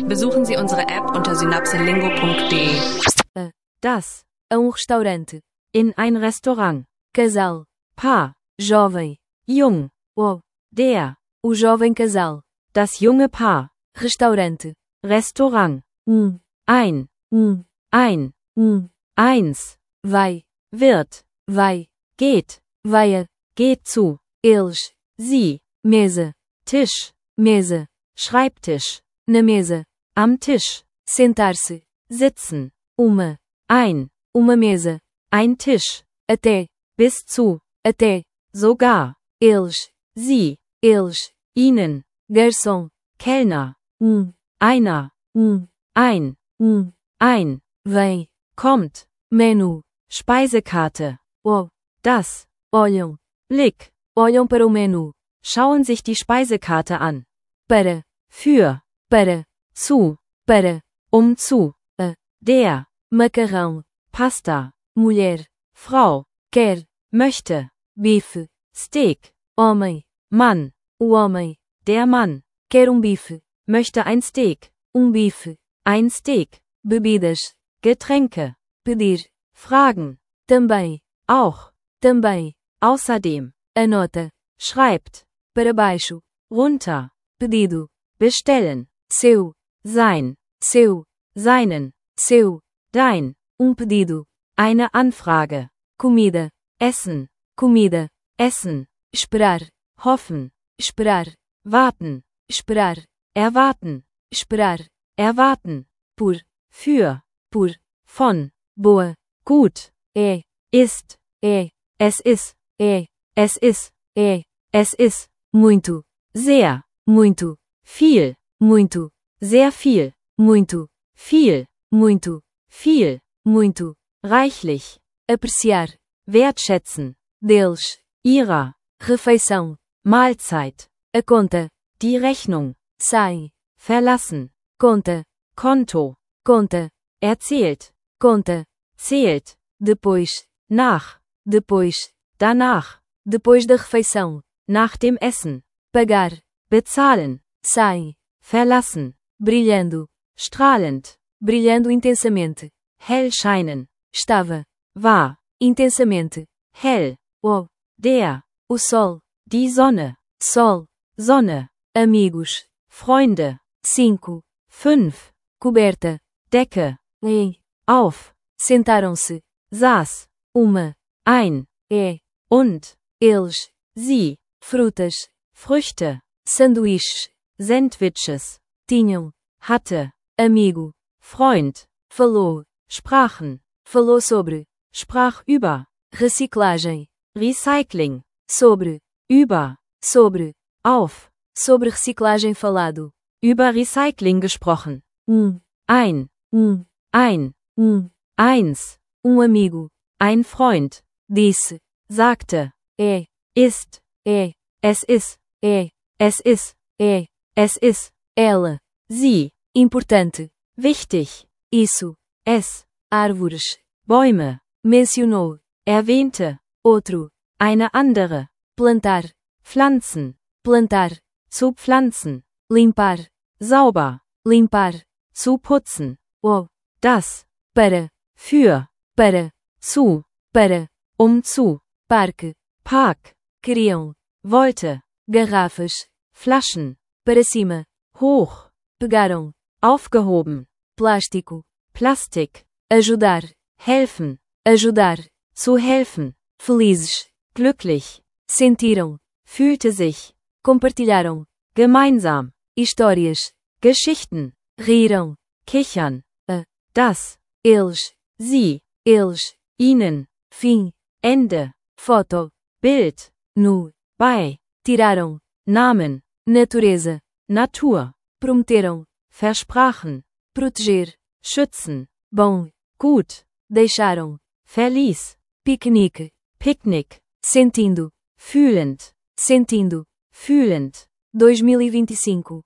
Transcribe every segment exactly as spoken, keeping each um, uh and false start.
Besuchen Sie unsere App unter synapselingo punkt de. A. Das. A um restaurante. In ein Restaurant. Casal. Paar. Jovem. Jung. O. Der. O jovem casal. Das junge Paar. Restaurante. Restaurant. Um. Ein. Um. Ein. Um. Eins. Vai. Wird. Vai. Geht. Vai. Geht zu. Eles. Sie. Mesa. Tisch. Mesa. Schreibtisch. Na mesa. Am Tisch. Sentar-se. Sitzen. Uma. Ein. Uma mesa. Ein Tisch. Até. Bis zu. Até. Sogar. Eles. Sie. Eles. Ihnen. Garçom. Kellner. Um. Einer. Um. Ein. Um. Ein. Vem. Kommt. Menu. Speisekarte. O. Das. Olham. Blick. Olham para o menu. Schauen sich die Speisekarte an. Para. Für. Para. Zu. Para. Um zu. A. Der. Macarrão. Pasta. Mulher. Frau. Quer. Möchte. Bife. Steak. Homem. Mann. O homem. Der Mann. Quer um bife. Möchte ein Steak. Um bife. Ein Steak. Bebidas. Getränke. Pedir. Fragen. Também. Auch. Também. Außerdem. Anota. Schreibt. Para baixo. Runter. Pedido. Bestellen. Seu. Sein. Seu. Seinen. Seu. Dein. Um pedido. Eine Anfrage. Comida. Essen. Comida. Essen. Esperar. Hoffen. Esperar. Warten. Esperar. Erwarten. Esperar. Erwarten. Por. Für. Por. Von. Boa. Gut. É. Ist. É. Es ist. É. Es ist. É. Es ist. Muito. Sehr. Muito. Viel. Muito. Sehr viel. Muito. Viel. Muito. Viel. Muito. Reichlich. Apreciar. Wertschätzen. Deles. Ihrer. Refeição. Mahlzeit. A conta. Die Rechnung. Sai. Verlassen. Conta. Konto. Conta. Erzählt. Conta. Zählt. Depois. Nach. Depois. Danach. Depois da refeição. Nach dem Essen. Pagar. Bezahlen. Sai. Verlassen. Brilhando. Strahlend. Brilhando intensamente. Hell scheinen. Estava. War. Intensamente. Hell. O. Der. O sol. Die Sonne. Sol. Sonne. Amigos. Freunde. Cinco. Fünf. Coberta. Decke. Em. Auf. Sentaram-se. Saß. Uma. Ein. É. Und. Eles. Sie. Frutas. Früchte. Sanduíches. Sandwiches. Tinham. Hatte. Amigo. Freund. Falou. Sprachen. Falou sobre. Sprach über. Reciclagem. Recycling. Sobre. Über. Sobre. Auf. Sobre reciclagem falado. Über Recycling gesprochen. Um. Ein. Um. Ein. Um. Eins. Um amigo. Ein Freund. Disse. Sagte. É. Ist. É. Es ist. É. Es ist. É. Es ist. Ela. Sie. Importante. Wichtig. Isso. Es. Árvores. Bäume. Mencionou. Erwähnte. Outro. Eine andere. Plantar. Pflanzen. Plantar. Zu pflanzen. Limpar. Sauber. Limpar. Zu putzen. O. Das. Para. Für. Para. Zu. Para. Um zu. Parque. Park. Queriam. Wollte. Garrafas. Flaschen. Para cima. Hoch. Pegaram. Aufgehoben. Plástico. Plastik. Ajudar. Helfen. Ajudar. Zu helfen. Felizes. Glücklich. Sentiram. Fühlte sich. Compartilharam. Gemeinsam. Histórias. Geschichten. Riram. Kichern. A. Das. Eles. Sie. Eles. Ihnen. Fim. Ende. Foto. Bild. Nu. Bei. Tiraram. Namen. Natureza. Natur. Prometeram. Versprachen. Proteger. Schützen. Bom. Gut. Deixaram. Verließ. Piquenique. Picknick. Sentindo. Fühlend. Sentindo. Fühlend. dois mil e vinte e cinco.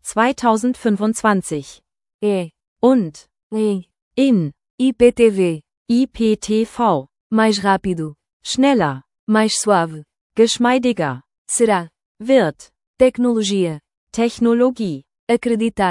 zweitausendfünfundzwanzig. É. Und. Em. In. I P T V. I P T V. Mais rápido. Schneller. Mais suave. Geschmeidiger. Será. Wird. Tecnologia. Technologie. Acreditar.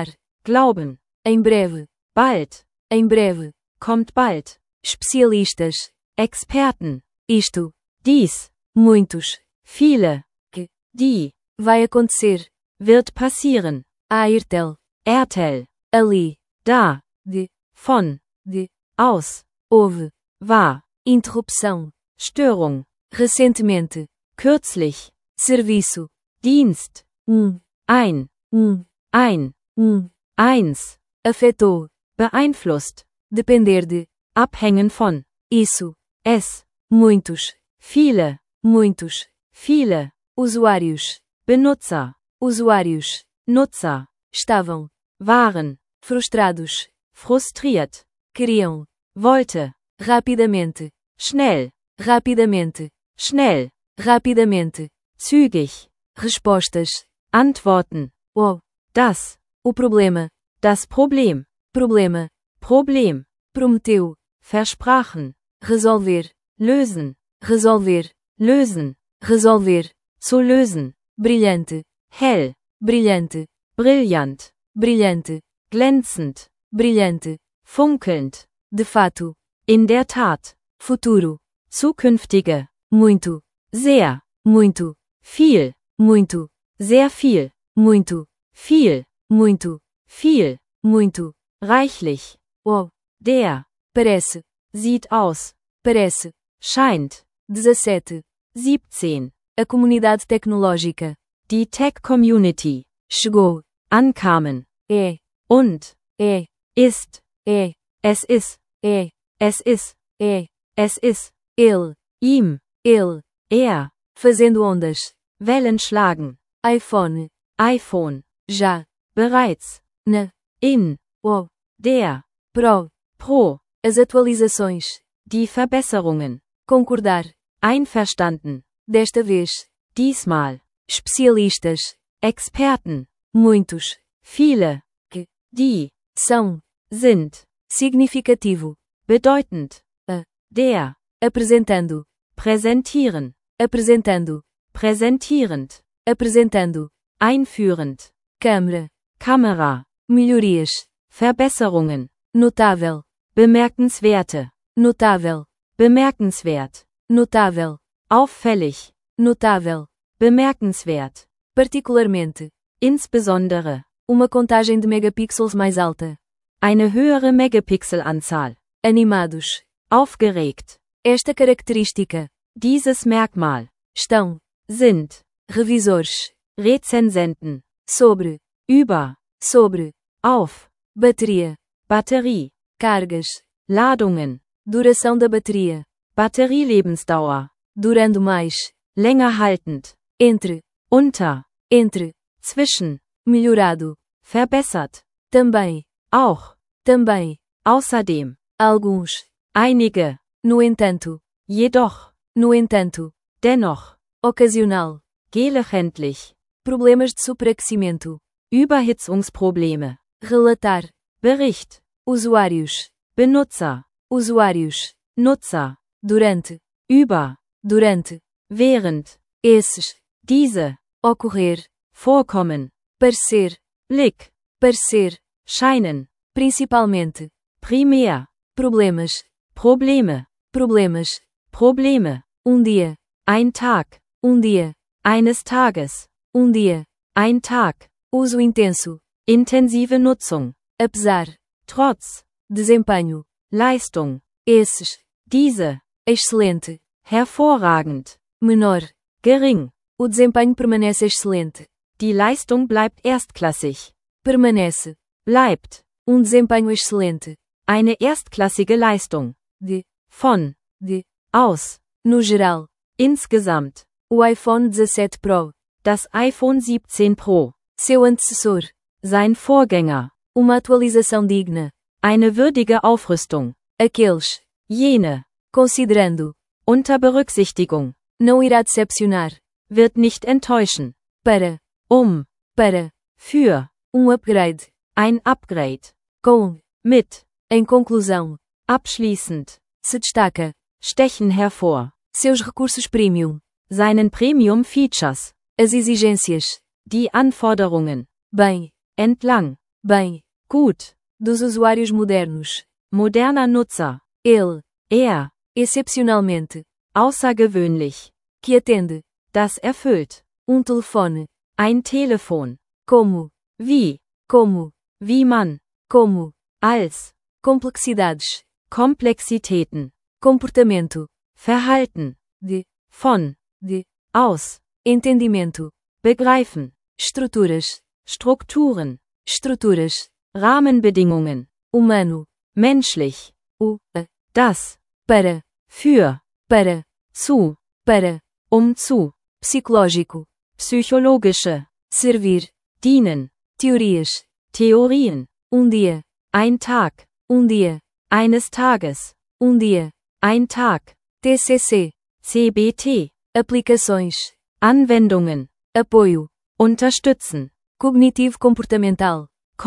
glauben, em breve, bald, em breve, kommt bald, especialistas, Experten, isto, dies, muitos, viele, que, die, vai acontecer, wird passieren, Airtel, Airtel, ali, da, de, von, de, aus, houve, war, interrupção, Störung, recentemente, kürzlich, serviço, Dienst, um, ein, um, ein, um, eins, afetou, beeinflusst, depender de, abhängen von, isso, es, muitos, viele, muitos, viele, usuários, Benutzer, usuários, Nutzer, estavam, waren, frustrados, frustriert, queriam, wollte, rapidamente, schnell, rapidamente, schnell, rapidamente, zügig, respostas, Antworten, o, das, o problema, das Problem, problema, Problem, prometeu, versprachen, resolver, lösen, resolver, lösen, resolver, zu lösen, brilhante, hell, brilhante, brillant, brilhante, glänzend, brilhante, funkelnd, de fato, in der Tat, futuro, zukünftige, muito, sehr, muito, viel, muito, sehr viel, muito, viel, muito, viel, muito, reichlich, o, der, parece, sieht aus, parece, scheint, dezessete, siebzehn, a comunidade tecnológica, die Tech Community, chegou, ankamen, é, und, é, ist, é, es ist, é, es ist, é, es ist, ele, ihm, ele, er, fazendo ondas, Wellen schlagen, iPhone, iPhone, já, bereits, na, in, o, der, pro, pro, as atualizações, die Verbesserungen, concordar, einverstanden, desta vez, diesmal, especialistas, Experten, muitos, viele, que, die, são, sind, significativo, bedeutend, a, der, apresentando, präsentieren, apresentando, präsentierend, apresentando, einführend, câmera, Kamera, melhorias, Verbesserungen, notável, bemerkenswerte, notável, bemerkenswert, notável, auffällig, notável, bemerkenswert, particularmente, insbesondere, uma contagem de megapixels mais alta, eine höhere Megapixelanzahl, animados, aufgeregt, esta característica, dieses Merkmal, estão, sind, revisores, Rezensenten, sobre, über, sobre, auf, bateria, Batterie, cargas, Ladungen, duração da bateria, Batterielebensdauer, durando mais, länger haltend, entre, unter, entre, zwischen, melhorado, verbessert, também, auch, também, außerdem, alguns, einige, no entanto, jedoch, no entanto, dennoch, ocasional, gelegentlich, problemas de superaquecimento, Überhitzungsprobleme, relatar, Bericht, usuários, Benutzer, usuários, Nutzer, durante, über, durante, während, esses, diese, ocorrer, vorkommen, parecer, Blick, parecer, scheinen, principalmente, primär, problemas, Probleme, problemas, Probleme, um dia, ein Tag, um dia, eines Tages, um dia, ein Tag, uso intenso, intensive Nutzung, apesar, trotz, desempenho, Leistung, esses, diese, excelente, hervorragend, menor, gering, o desempenho permanece excelente, die Leistung bleibt erstklassig, permanece, bleibt, um desempenho excelente, eine erstklassige Leistung, de, von, de, aus, no geral, insgesamt, o iPhone dezessete Pro, das iPhone siebzehn Pro, seu antecessor, sein Vorgänger, uma atualização digna, eine würdige Aufrüstung, aqueles, jene, considerando, unter Berücksichtigung, não irá decepcionar, wird nicht enttäuschen, para, um, para, für, um upgrade, ein Upgrade, com, mit, em conclusão, abschließend, se destaca, stechen hervor, seus recursos premium, seinen Premium Features, as exigências, die Anforderungen, bem, entlang, bem, Gut. Dos usuários modernos. Moderner Nutzer. Ele. Er. Excepcionalmente. Außergewöhnlich. Que atende. Das erfüllt. Um telefone. Ein Telefon. Como. Wie. Como. Wie man. Como. Als. Complexidades. Komplexitäten. Comportamento. Verhalten. De. Von. De. Aus. Entendimento. Begreifen. Estruturas. Strukturen. Estruturas. Rahmenbedingungen. Humano. Menschlich. O. A. Das. Para. Für. Para. Zu. Para. Um zu. Psicológico. Psychologische. Servir. Dienen. Teorias. Theorien. Um dia. Ein Tag. Um dia. Eines Tages. Um dia. Ein Tag. T C C. C B T. Aplicações. Anwendungen. Apoio. Unterstützen. Cognitivo-comportamental.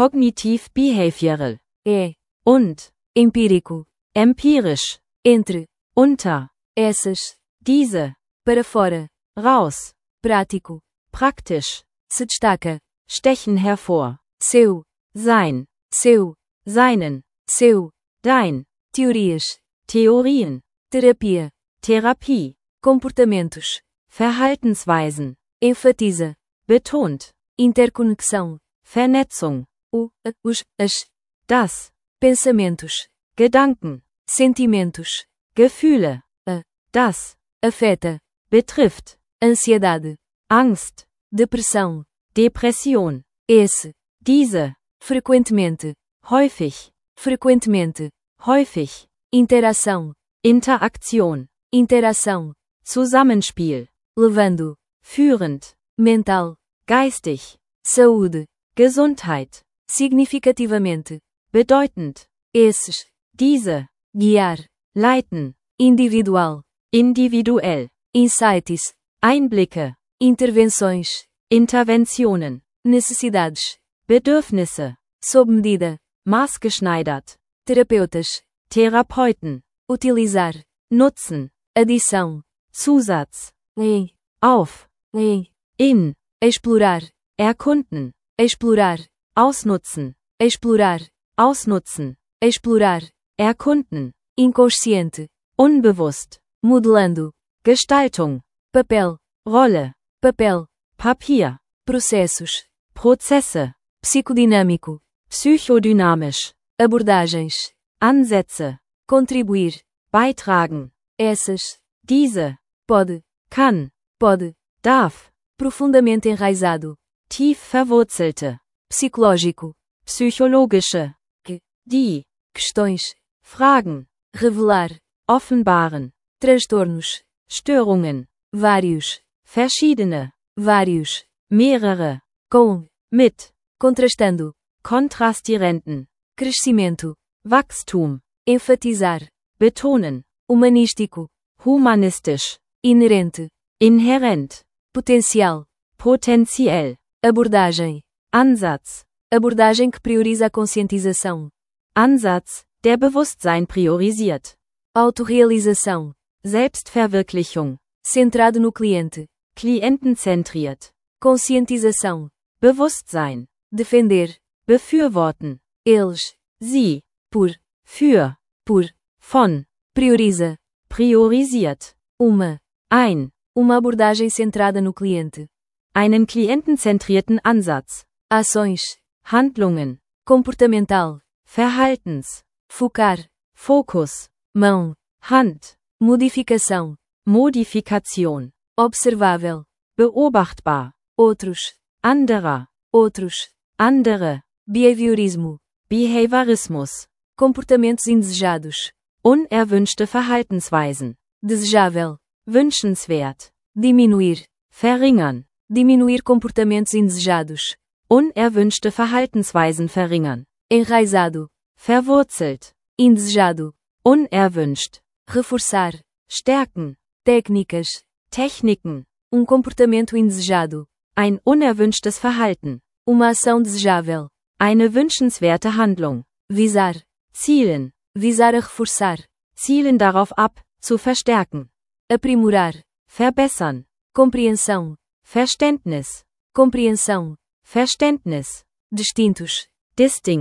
Kognitiv-behavioral. É. Und. Empírico. Empirisch. Entre. Unter. Essas. Diese. Para fora. Raus. Prático. Praktisch. Se destaca. Stechen hervor. Seu. Sein. Seu. Seinen. Seu. Dein. Teorias. Theorien. Terapia. Therapie. Comportamentos. Verhaltensweisen. Enfatiza. Betont. Interconexão. Vernetzung. O. A. Os. As. Das. Pensamentos. Gedanken. Sentimentos. Gefühle. A. Das. Afeta. Betrifft. Ansiedade. Angst. Depressão. Depression. Esse. Diese. Frequentemente. Häufig. Frequentemente. Häufig. Interação. Interaktion. Interação. Zusammenspiel. Levando. Führend. Mental. Geistig. Saúde. Gesundheit. Significativamente. Bedeutend. Esses. Diese. Guiar. Leiten. Individual. Individuell. Insights. Einblicke. Intervenções. Interventionen. Necessidades. Bedürfnisse. Sob medida. Maßgeschneidert. Terapeutas. Therapeuten. Utilizar. Nutzen. Adição. Zusatz. Em. Auf. Em. In. Explorar. Erkunden. Explorar. Ausnutzen. Explorar. Ausnutzen. Explorar. Erkunden. Inconsciente. Unbewusst. Modelando. Gestaltung. Papel. Rolle. Papel. Papier. Processos. Prozesse. Psicodinâmico. Psychodynamisch. Abordagens. Ansätze. Contribuir. Beitragen. Essas. Diese. Pode. Kann. Pode. Darf. Profundamente enraizado. Tief verwurzelte. Psicológico. Psychologische. Que. Die. Questões. Fragen. Revelar. Offenbaren. Transtornos. Störungen. Vários. Verschiedene. Vários. Mehrere. Com. Mit. Contrastando. Kontrastierenden. Crescimento. Wachstum. Enfatizar. Betonen. Humanístico. Humanistisch. Inerente. Inhärent. Potencial. Potenziell. Abordagem. Ansatz. Abordagem que prioriza a conscientização. Ansatz, der Bewusstsein priorisiert. Autorrealização. Selbstverwirklichung. Centrado no cliente. Klientenzentriert. Conscientização. Bewusstsein. Defender. Befürworten. Eles. Sie. Por. Für. Por. Von. Prioriza. Priorisiert. Uma. Ein. Uma abordagem centrada no cliente. Einen klientenzentrierten Ansatz. Ações. Handlungen. Comportamental. Verhaltens. Focar. Fokus. Mão. Hand. Modificação. Modifikation. Observável. Beobachtbar. Outros. Anderer. Outros. Andere. Behaviorismo. Behaviorismus. Comportamentos indesejados. Unerwünschte Verhaltensweisen. Desejável. Wünschenswert. Diminuir. Verringern. Diminuir comportamentos indesejados. Unerwünschte Verhaltensweisen verringern. Enraizado. Verwurzelt. Indesejado. Unerwünscht. Reforçar. Stärken. Técnicas. Techniken. Um comportamento indesejado. Ein unerwünschtes Verhalten. Uma ação desejável. Eine wünschenswerte Handlung. Visar. Zielen. Visar a reforçar. Zielen darauf ab, zu verstärken. Aprimorar. Verbessern. Compreensão. Verständnis. Compreensão. Verständnis. Distintos. Distinct.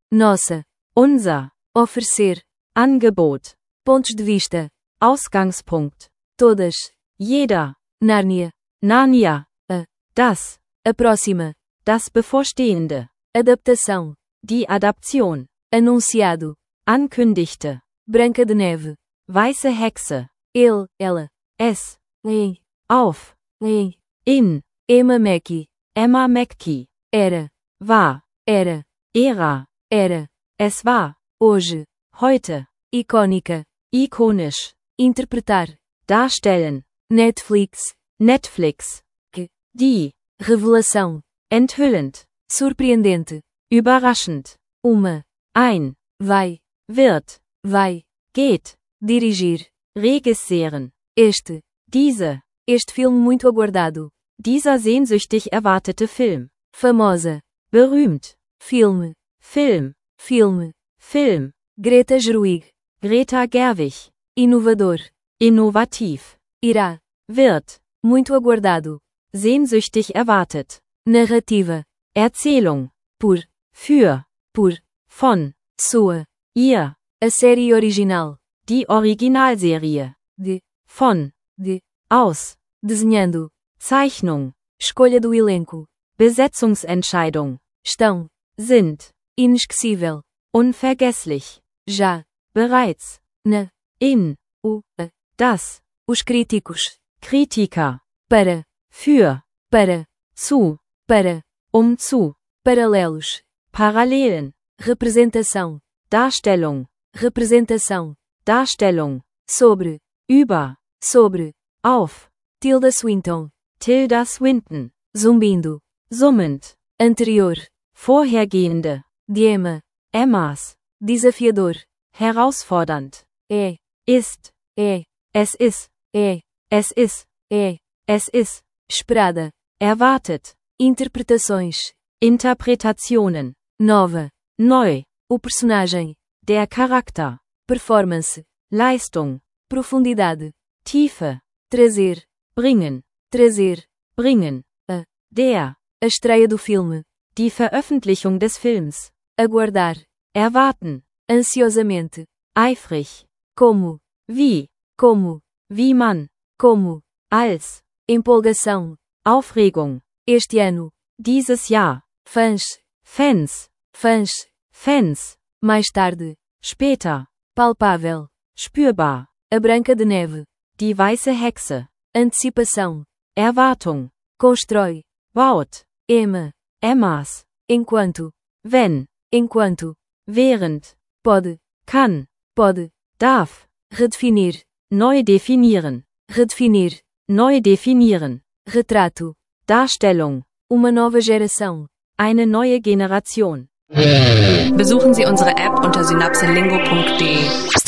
nossa, unser, oferecer, Angebot, pontos de vista, Ausgangspunkt, todas, jeder, Nárnia, Narnia, a, das, a próxima, das Bevorstehende, adaptação, die Adaption, anunciado, ankündigte, Branca de Neve, weiße Hexe, ele, ela, es, em, auf, em, in, Emma Mackey, Emma Mackey, era, war, era, era, era, es war, hoje, heute, icônica, ikonisch, interpretar, darstellen, Netflix, Netflix, que, die, revelação, enthüllend, surpreendente, überraschend, uma, ein, vai, wird, vai, geht, dirigir, regissieren, este, diese, este filme muito aguardado, dieser sehnsüchtig erwartete Film, famosa, berühmt, filme, Film, filme, Film, Greta Gerwig, Greta Gerwig, inovador, innovativ, irá, wird, muito aguardado, sehnsüchtig erwartet, narrativa, Erzählung, por, für, por, von, sua, ihr, a série original, die Originalserie, de, von, de, aus, desenhando, Zeichnung, escolha do elenco, Besetzungsentscheidung, estão, sind, inesquecível, unvergesslich, já, bereits, na, in, o, a, das, os críticos, Kritiker, para, für, para, zu, para, um zu, paralelos, Parallelen, representação, Darstellung, representação, Darstellung, sobre, über, sobre, auf, Tilda Swinton, Tilda Swinton, zumbindo, summend, anterior, vorhergehende, de Emma, Emmas, desafiador, herausfordernd, é, ist, é, es ist, é, es ist, é, es ist, esperada, erwartet, interpretações, Interpretationen, nova, neu, o personagem, der Charakter, performance, Leistung, profundidade, Tiefe, trazer, bringen, trazer, bringen, a, der, a estreia do filme, die Veröffentlichung des Films, aguardar, erwarten, ansiosamente, eifrig, como, wie, como, wie man, como, als, empolgação, Aufregung, este ano, dieses Jahr, fãs, Fans, fãs, Fans, mais tarde, später, palpável, spürbar, a Branca de Neve, die weiße Hexe, antecipação, Erwartung, constrói, baut, Emma, Emmas, enquanto, wenn, enquanto, während, pode, kann, pode, darf, redefinir, neu definieren, redefinir, neu definieren, retrato, Darstellung, uma nova geração, eine neue Generation. Besuchen Sie unsere App unter synapselingo punkt de.